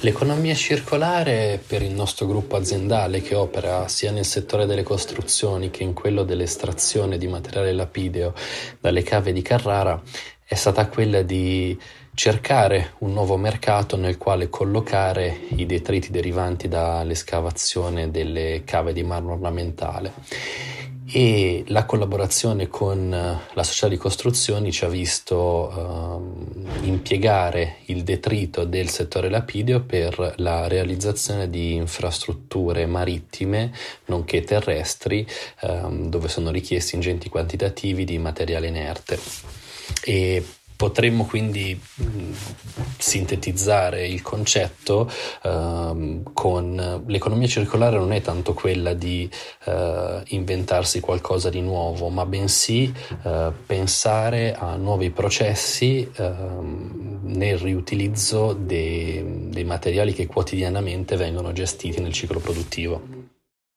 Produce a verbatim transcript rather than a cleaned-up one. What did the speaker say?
L'economia circolare per il nostro gruppo aziendale, che opera sia nel settore delle costruzioni che in quello dell'estrazione di materiale lapideo dalle cave di Carrara, è stata quella di cercare un nuovo mercato nel quale collocare i detriti derivanti dall'escavazione delle cave di marmo ornamentale. E la collaborazione con la società di costruzioni ci ha visto uh, impiegare il detrito del settore lapideo per la realizzazione di infrastrutture marittime nonché terrestri, um, dove sono richiesti ingenti quantitativi di materiale inerte. E potremmo quindi mh, sintetizzare il concetto uh, con l'economia circolare non è tanto quella di uh, inventarsi qualcosa di nuovo, ma bensì uh, pensare a nuovi processi uh, nel riutilizzo dei, dei materiali che quotidianamente vengono gestiti nel ciclo produttivo.